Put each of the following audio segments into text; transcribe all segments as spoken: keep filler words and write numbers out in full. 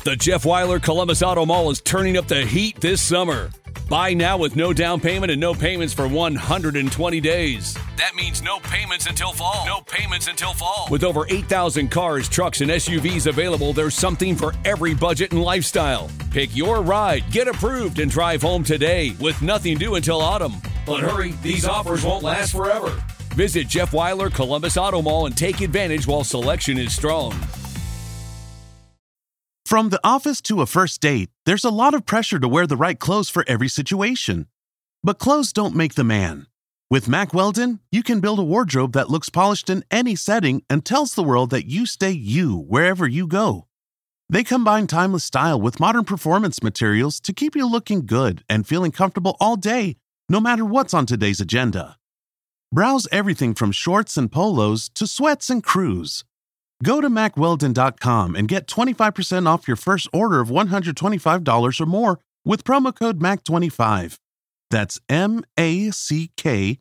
The Jeff Weiler Columbus Auto Mall is turning up the heat this summer. Buy now with no down payment and no payments for one hundred twenty days. That means no payments until fall. No payments until fall. With over eight thousand cars, trucks, and S U Vs available, there's something for every budget and lifestyle. Pick your ride, get approved, and drive home today with nothing due until autumn. But hurry, these offers won't last forever. Visit Jeff Weiler Columbus Auto Mall and take advantage while selection is strong. From the office to a first date, there's a lot of pressure to wear the right clothes for every situation. But clothes don't make the man. With Mack Weldon, you can build a wardrobe that looks polished in any setting and tells the world that you stay you wherever you go. They combine timeless style with modern performance materials to keep you looking good and feeling comfortable all day, no matter what's on today's agenda. Browse everything from shorts and polos to sweats and crews. Go to mack weldon dot com and get twenty-five percent off your first order of one hundred twenty-five dollars or more with promo code mack twenty-five. That's M A C K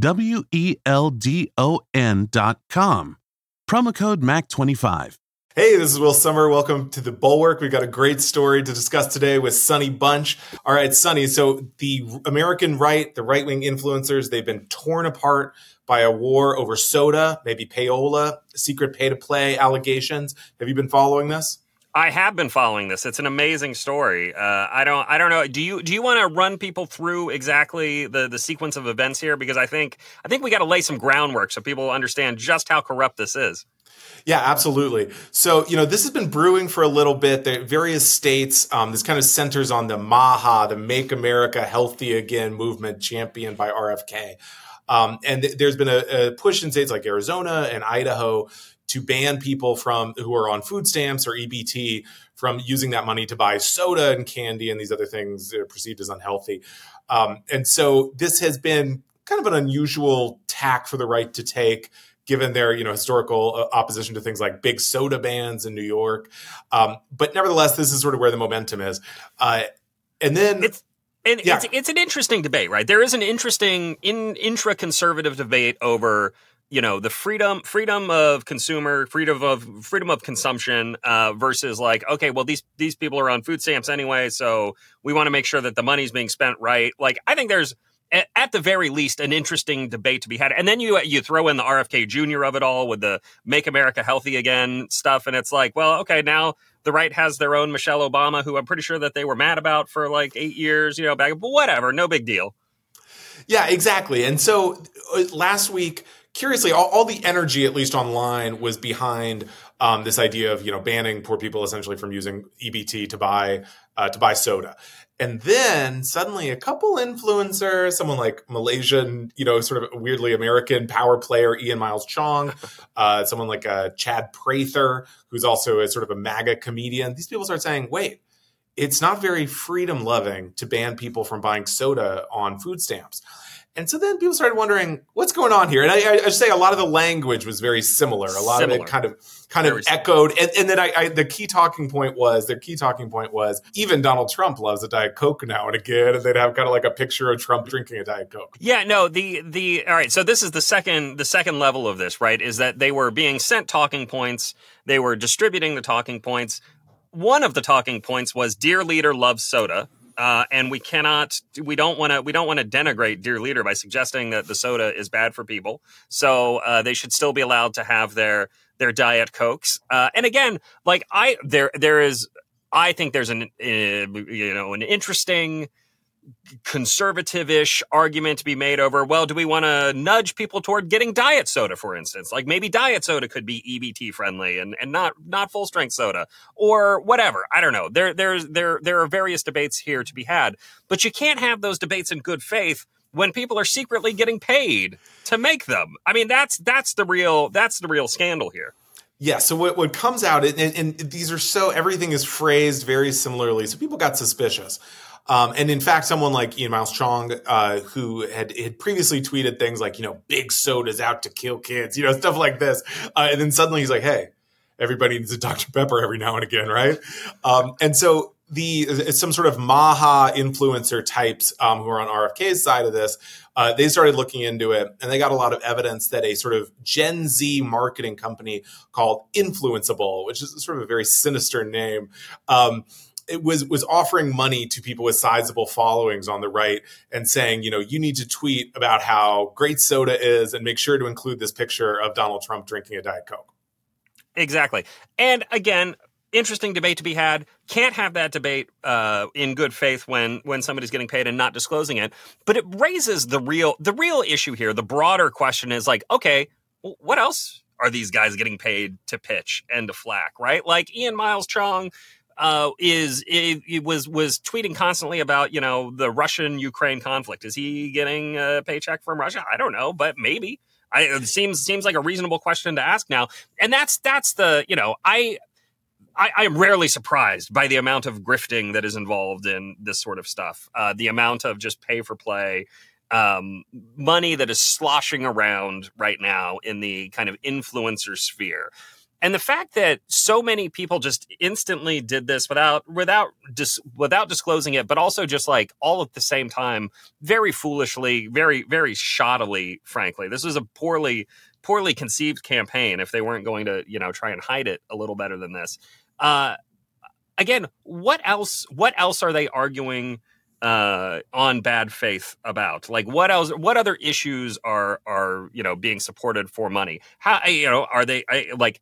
W E L D O N dot com. Promo code mack twenty-five. Hey, this is Will Summer. Welcome to The Bulwark. We've got a great story to discuss today with Sonny Bunch. All right, Sonny, so the American right, the right-wing influencers, they've been torn apart by a war over soda, maybe payola, secret pay-to-play allegations. Have you been following this? I have been following this. It's an amazing story. Uh, I don't, I don't know. Do you, do you want to run people through exactly the, the sequence of events here? Because I think, I think we got to lay some groundwork so people understand just how corrupt this is. Yeah, absolutely. So, you know, this has been brewing for a little bit. There are various states. Um, this kind of centers on the MAHA, the Make America Healthy Again movement championed by R F K. Um, and th- there's been a, a push in states like Arizona and Idaho to ban people from who are on food stamps or E B T from using that money to buy soda and candy and these other things that are perceived as unhealthy. Um, and so this has been kind of an unusual tack for the right to take, given their, you know, historical opposition to things like big soda bans in New York. Um, but nevertheless, this is sort of where the momentum is. Uh, and then it's and yeah. it's it's an interesting debate, right? There is an interesting in intra-conservative debate over, you know, the freedom freedom of consumer, freedom of freedom of consumption uh, versus like, okay, well, these these people are on food stamps anyway, so we want to make sure that the money's being spent right. Like, I think there's at the very least an interesting debate to be had. And then you you throw in the R F K Junior of it all with the Make America Healthy Again stuff. And it's like, well, okay, now the right has their own Michelle Obama, who I'm pretty sure that they were mad about for like eight years, you know, back, but whatever, no big deal. Yeah, exactly. And so uh, last week, curiously, all, all the energy, at least online, was behind um, this idea of, you know, banning poor people essentially from using E B T to buy uh, to buy soda. And then suddenly a couple influencers, someone like Malaysian, you know, sort of weirdly American power player Ian Miles Chong, uh, someone like uh, Chad Prather, who's also a sort of a MAGA comedian. These people start saying, wait, it's not very freedom loving to ban people from buying soda on food stamps. And so then people started wondering what's going on here. And I, I, I say a lot of the language was very similar. A lot Similar. of it kind of kind Very of echoed. And, and then I, I, the key talking point was, their key talking point was, even Donald Trump loves a Diet Coke now and again. And they'd have kind of like a picture of Trump drinking a Diet Coke. Yeah, no, the the all right. So this is the second the second level of this, right? Is that they were being sent talking points. They were distributing the talking points. One of the talking points was "Dear Leader loves soda." Uh, and we cannot, we don't want to, we don't want to denigrate Dear Leader by suggesting that the soda is bad for people. So uh, they should still be allowed to have their their Diet Cokes. Uh, and again, like I, there there is, I think there's an uh, you know an interesting conservative-ish argument to be made over, well, do we want to nudge people toward getting diet soda, for instance? Like maybe diet soda could be E B T friendly and, and not not full strength soda or whatever. I don't know. There there's there there are various debates here to be had, but you can't have those debates in good faith when people are secretly getting paid to make them. I mean, that's that's the real that's the real scandal here. Yeah. So what, what comes out, and, and these are so, everything is phrased very similarly. So people got suspicious. Um, and in fact, someone like Ian Miles Chong, uh, who had, had previously tweeted things like, you know, big soda's out to kill kids, you know, stuff like this. Uh, and then suddenly he's like, hey, everybody needs a Doctor Pepper every now and again, right? Um, and so the some sort of Maha influencer types um, who are on R F K's side of this, uh, they started looking into it, and they got a lot of evidence that a sort of Gen Z marketing company called Influenceable, which is sort of a very sinister name, um, it was was offering money to people with sizable followings on the right and saying, you know, you need to tweet about how great soda is and make sure to include this picture of Donald Trump drinking a Diet Coke. Exactly. And again, interesting debate to be had. Can't have that debate uh, in good faith when when somebody's getting paid and not disclosing it. But it raises the real the real issue here. The broader question is like, okay, well, what else are these guys getting paid to pitch and to flack, right? Like Ian Miles Chong uh, is it, it was was tweeting constantly about, you know, the Russian-Ukraine conflict. Is he getting a paycheck from Russia? I don't know, but maybe. I, it seems seems like a reasonable question to ask now. And that's that's the, you know, I. I, I am rarely surprised by the amount of grifting that is involved in this sort of stuff. Uh, the amount of just pay for play um, money that is sloshing around right now in the kind of influencer sphere. And the fact that so many people just instantly did this without without dis, without disclosing it, but also just like all at the same time, very foolishly, very, very shoddily, frankly. This was a poorly poorly conceived campaign if they weren't going to, you know, try and hide it a little better than this. Uh, again, what else? What else are they arguing uh, on bad faith about? Like, what else? What other issues are are you know being supported for money? How you know are they I, like?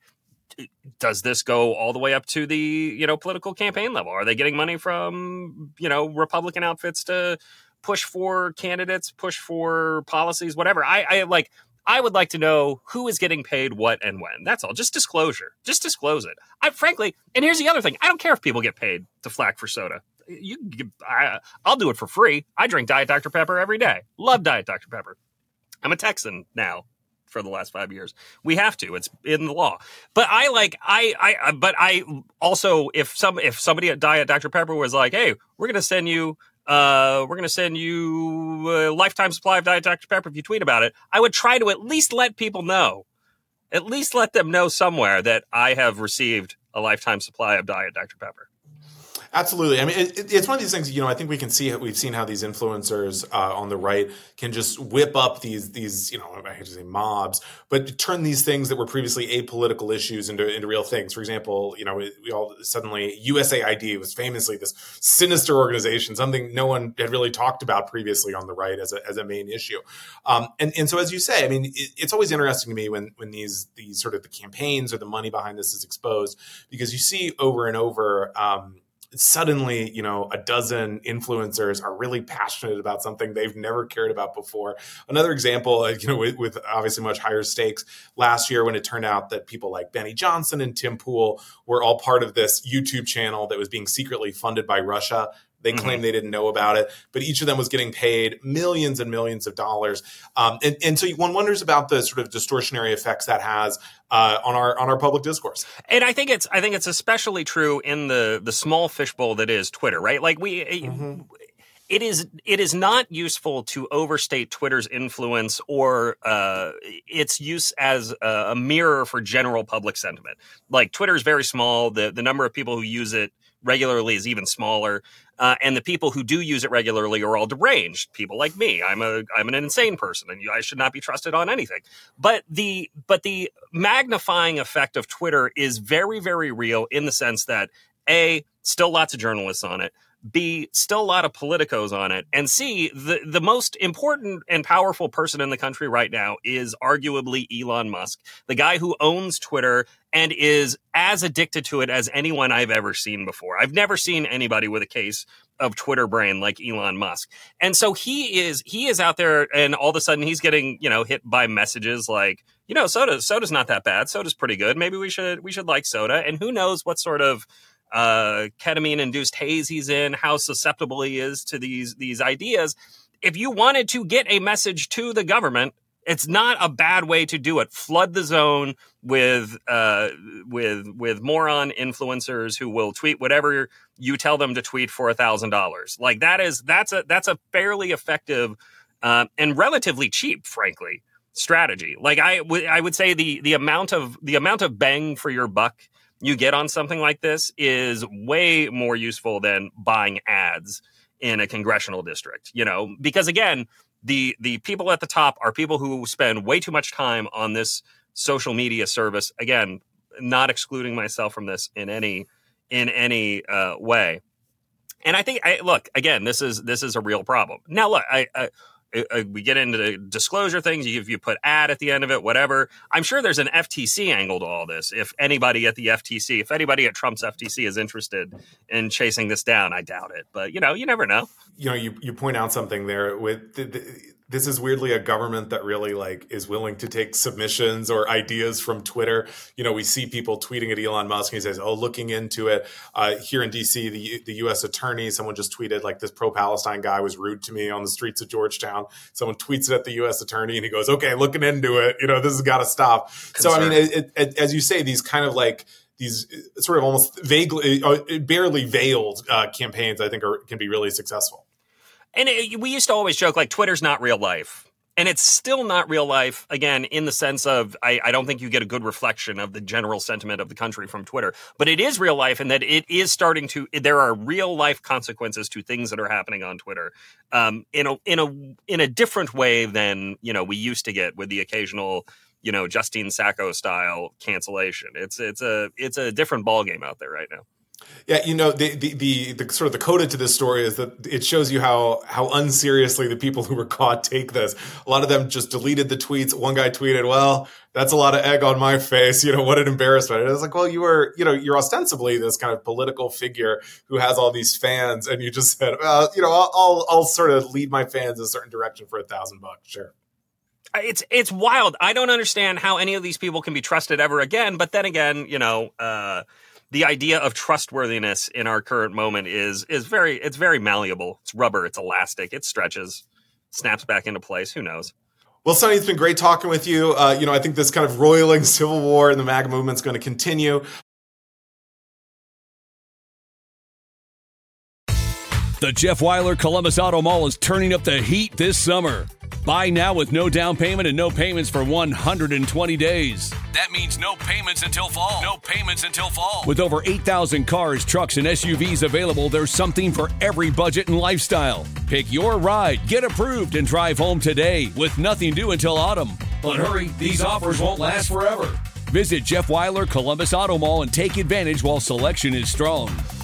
Does this go all the way up to the you know political campaign level? Are they getting money from you know Republican outfits to push for candidates, push for policies, whatever? I, I like. I would like to know who is getting paid what and when. That's all. Just disclosure. Just disclose it. I frankly, and here's the other thing. I don't care if people get paid to flack for soda. You, I, I'll do it for free. I drink Diet Doctor Pepper every day. Love Diet Doctor Pepper. I'm a Texan now for the last five years. We have to. It's in the law. But I like, I, I, but I also, if some, if somebody at Diet Doctor Pepper was like, hey, we're going to send you Uh, we're going to send you a lifetime supply of Diet Doctor Pepper if you tweet about it, I would try to at least let people know, at least let them know somewhere that I have received a lifetime supply of Diet Doctor Pepper. Absolutely. I mean, it, it's one of these things, you know, I think we can see, we've seen how these influencers uh, on the right can just whip up these, these, you know, I hate to say mobs, but turn these things that were previously apolitical issues into, into real things. For example, you know, we, we all suddenly, U S A I D was famously this sinister organization, something no one had really talked about previously on the right as a, as a main issue. Um, and, and so, as you say, I mean, it, it's always interesting to me when, when these, these sort of the campaigns or the money behind this is exposed, because you see over and over, um, suddenly, you know, a dozen influencers are really passionate about something they've never cared about before. Another example, you know, with, with obviously much higher stakes, last year when it turned out that people like Benny Johnson and Tim Pool were all part of this YouTube channel that was being secretly funded by Russia. They claimed mm-hmm. they didn't know about it, but each of them was getting paid millions and millions of dollars. Um, and, and so one wonders about the sort of distortionary effects that has uh, on our on our public discourse. And I think it's I think it's especially true in the the small fishbowl that is Twitter, right? Like we. Mm-hmm. It is it is not useful to overstate Twitter's influence or uh, its use as a, a mirror for general public sentiment. Like Twitter is very small. The the number of people who use it regularly is even smaller. Uh, and the people who do use it regularly are all deranged people like me. I'm a I'm an insane person, and I should not be trusted on anything. But the but the magnifying effect of Twitter is very, very real in the sense that A, still lots of journalists on it. B, still a lot of politicos on it. And C, the, the most important and powerful person in the country right now is arguably Elon Musk, the guy who owns Twitter and is as addicted to it as anyone I've ever seen before. I've never seen anybody with a case of Twitter brain like Elon Musk. And so he is he is out there, and all of a sudden he's getting, you know, hit by messages like, you know, soda soda's not that bad. Soda's pretty good. Maybe we should we should like soda. And who knows what sort of uh, ketamine-induced haze he's in, how susceptible he is to these these ideas. If you wanted to get a message to the government, it's not a bad way to do it. Flood the zone with uh, with with moron influencers who will tweet whatever you tell them to tweet for a thousand dollars. Like that is that's a that's a fairly effective uh, and relatively cheap, frankly, strategy. Like I would I would say the the amount of the amount of bang for your buck you get on something like this is way more useful than buying ads in a congressional district, you know, because again, the the people at the top are people who spend way too much time on this social media service. Again, not excluding myself from this in any in any uh, way. And I think, I, look, again, this is this is a real problem. Now, look, I, I, I we get into the disclosure things. If you put ad at the end of it, whatever. I'm sure there's an F T C angle to all this. If anybody at the F T C, if anybody at Trump's F T C is interested in chasing this down, I doubt it. But, you know, you never know. You know, you, you point out something there with the, the, this is weirdly a government that really like is willing to take submissions or ideas from Twitter. You know, we see people tweeting at Elon Musk and he says, oh, looking into it. Uh, here in D C, the, the U S attorney, someone just tweeted like this pro-Palestine guy was rude to me on the streets of Georgetown. Someone tweets it at the U S attorney and he goes, okay, looking into it. You know, this has got to stop. Concern. So, I mean, it, it, it, as you say, these kind of like these sort of almost vaguely, uh, barely veiled uh, campaigns, I think are, can be really successful. And it, we used to always joke, like, Twitter's not real life. And it's still not real life, again, in the sense of I, I don't think you get a good reflection of the general sentiment of the country from Twitter. But it is real life in that it is starting to – there are real life consequences to things that are happening on Twitter um, in a in a in a different way than, you know, we used to get with the occasional, you know, Justine Sacco style cancellation. It's it's a it's a different ballgame out there right now. Yeah, you know, the, the the the sort of the coda to this story is that it shows you how how unseriously the people who were caught take this. A lot of them just deleted the tweets. One guy tweeted, well, that's a lot of egg on my face. You know, what an embarrassment. And it was like, well, you were, you know, you're ostensibly this kind of political figure who has all these fans. And you just said, well, you know, I'll, I'll, I'll sort of lead my fans in a certain direction for a thousand bucks. Sure. It's it's wild. I don't understand how any of these people can be trusted ever again. But then again, you know, uh, the idea of trustworthiness in our current moment is is very it's very malleable. It's rubber. It's elastic. It stretches, snaps back into place. Who knows? Well, Sonny, it's been great talking with you. Uh, you know, I think this kind of roiling civil war in the MAGA movement is going to continue. The Jeff Weiler Columbus Auto Mall is turning up the heat this summer. Buy now with no down payment and no payments for one hundred twenty days. That means no payments until fall. No payments until fall. With over eight thousand cars, trucks, and S U Vs available, there's something for every budget and lifestyle. Pick your ride, get approved, and drive home today with nothing due until autumn. But hurry, these offers won't last forever. Visit Jeff Weiler Columbus Auto Mall and take advantage while selection is strong.